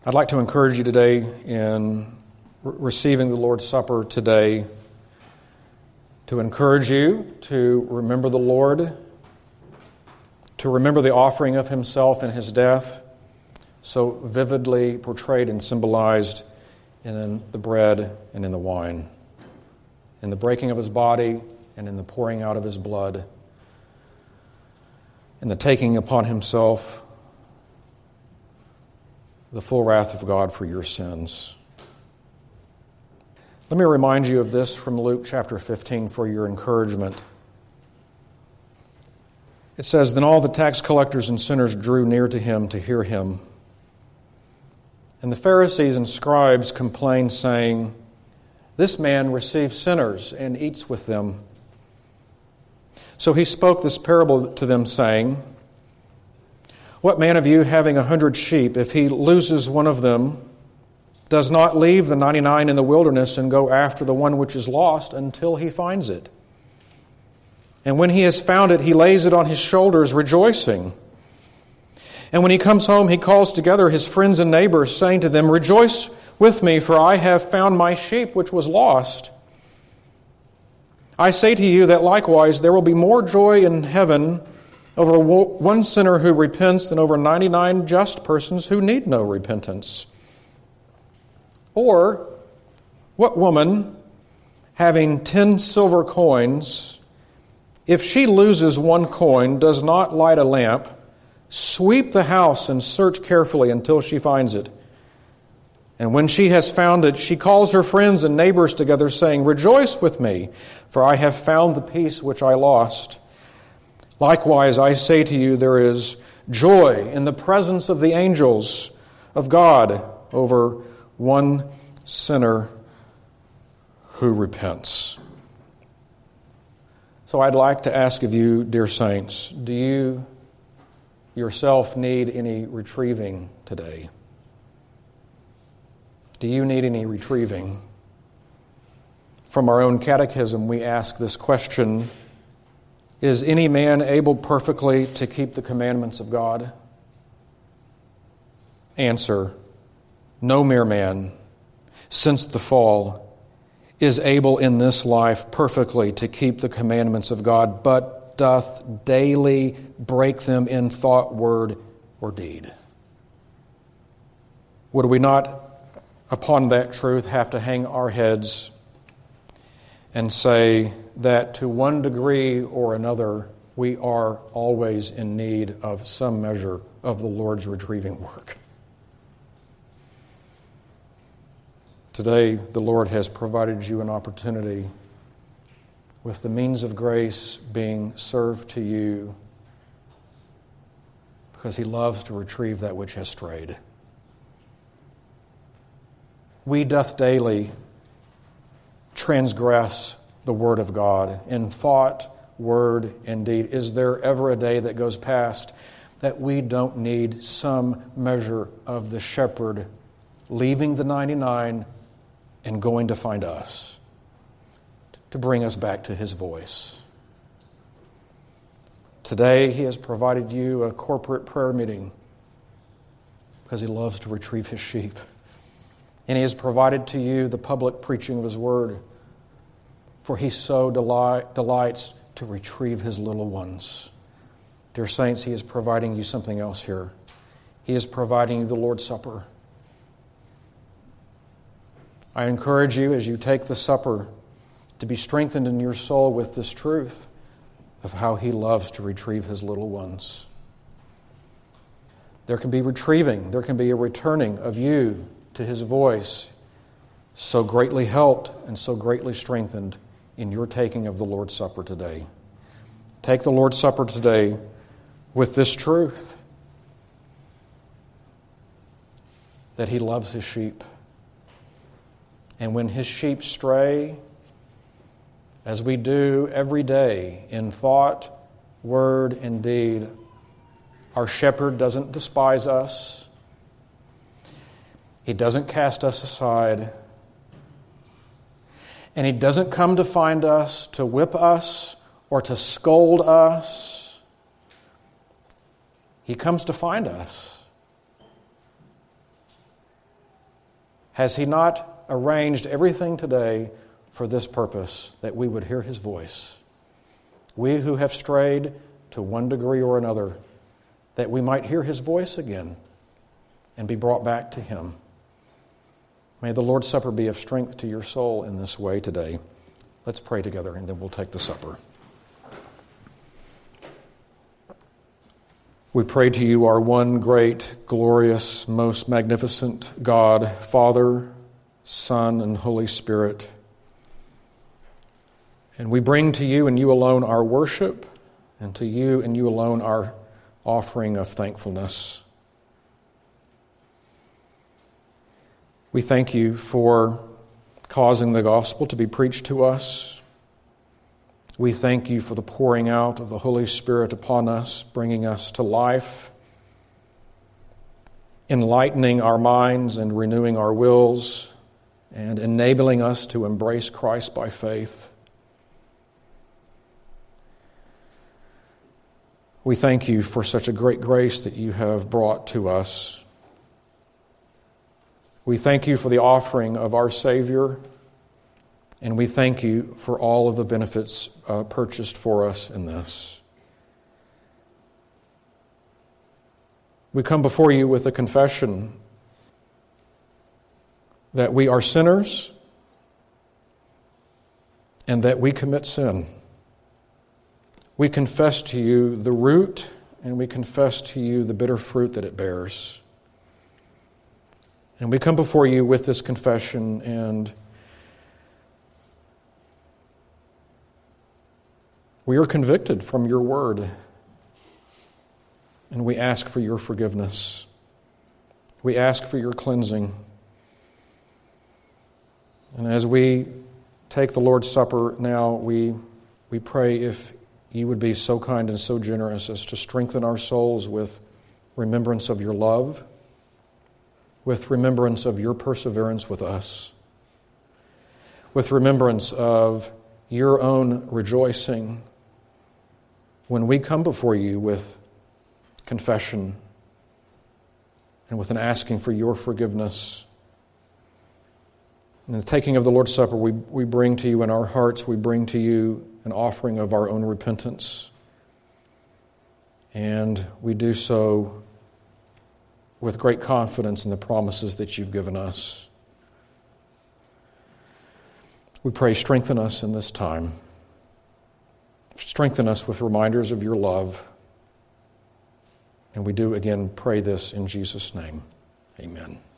I'd like to encourage you today in receiving the Lord's Supper today to encourage you to remember the Lord, to remember the offering of Himself and His death, so vividly portrayed and symbolized in the bread and in the wine, in the breaking of His body and in the pouring out of His blood, in the taking upon Himself the full wrath of God for your sins. Let me remind you of this from Luke chapter 15 for your encouragement. It says, "Then all the tax collectors and sinners drew near to Him to hear Him. And the Pharisees and scribes complained, saying, 'This man receives sinners and eats with them.' So He spoke this parable to them, saying, 'What man of you, having 100 sheep, if he loses one of them, does not leave the 99 in the wilderness and go after the one which is lost until he finds it? And when he has found it, he lays it on his shoulders, rejoicing. And when he comes home, he calls together his friends and neighbors, saying to them, "Rejoice with me, for I have found my sheep which was lost." I say to you that likewise there will be more joy in heaven over one sinner who repents than over 99 just persons who need no repentance. Or, what woman, having 10 silver coins, if she loses one coin, does not light a lamp, sweep the house and search carefully until she finds it? And when she has found it, she calls her friends and neighbors together, saying, "Rejoice with me, for I have found the piece which I lost." Likewise, I say to you, there is joy in the presence of the angels of God over one sinner who repents. So I'd like to ask of you, dear saints, do you yourself need any retrieving today? Do you need any retrieving? From our own catechism, we ask this question: is any man able perfectly to keep the commandments of God? Answer: no mere man, since the fall, is able in this life perfectly to keep the commandments of God, but doth daily break them in thought, word, or deed. Would we not, upon that truth, have to hang our heads and say that to one degree or another, we are always in need of some measure of the Lord's retrieving work? Today, the Lord has provided you an opportunity with the means of grace being served to you because He loves to retrieve that which has strayed. We doth daily transgress the Word of God in thought, word, and deed. Is there ever a day that goes past that we don't need some measure of the shepherd leaving the 99 and going to find us, to bring us back to His voice? Today, He has provided you a corporate prayer meeting because He loves to retrieve His sheep. And He has provided to you the public preaching of His Word, for He so delights to retrieve His little ones. Dear saints, He is providing you something else here. He is providing you the Lord's Supper. I encourage you, as you take the supper, to be strengthened in your soul with this truth of how He loves to retrieve His little ones. There can be retrieving, there can be a returning of you to His voice, so greatly helped and so greatly strengthened in your taking of the Lord's Supper today. Take the Lord's Supper today with this truth, that He loves His sheep. And when His sheep stray, as we do every day in thought, word, and deed, our shepherd doesn't despise us. He doesn't cast us aside. And He doesn't come to find us to whip us or to scold us. He comes to find us. Has He not arranged everything today for this purpose, that we would hear His voice? We who have strayed to one degree or another, that we might hear His voice again and be brought back to Him. May the Lord's Supper be of strength to your soul in this way today. Let's pray together, and then we'll take the supper. We pray to you, our one great, glorious, most magnificent God, Father, Son, and Holy Spirit. And we bring to you and you alone our worship, and to you and you alone our offering of thankfulness. We thank you for causing the gospel to be preached to us. We thank you for the pouring out of the Holy Spirit upon us, bringing us to life, enlightening our minds and renewing our wills, and enabling us to embrace Christ by faith. We thank you for such a great grace that you have brought to us. We thank you for the offering of our Savior, and we thank you for all of the benefits purchased for us in this. We come before you with a confession that we are sinners and that we commit sin. We confess to you the root, and we confess to you the bitter fruit that it bears. And we come before you with this confession, and we are convicted from your word, and we ask for your forgiveness. We ask for your cleansing. And as we take the Lord's Supper now, we pray if you would be so kind and so generous as to strengthen our souls with remembrance of your love, with remembrance of your perseverance with us, with remembrance of your own rejoicing when we come before you with confession and with an asking for your forgiveness. In the taking of the Lord's Supper, we bring to you in our hearts, we bring to you an offering of our own repentance. And we do so with great confidence in the promises that you've given us. We pray, strengthen us in this time. Strengthen us with reminders of your love. And we do again pray this in Jesus' name. Amen.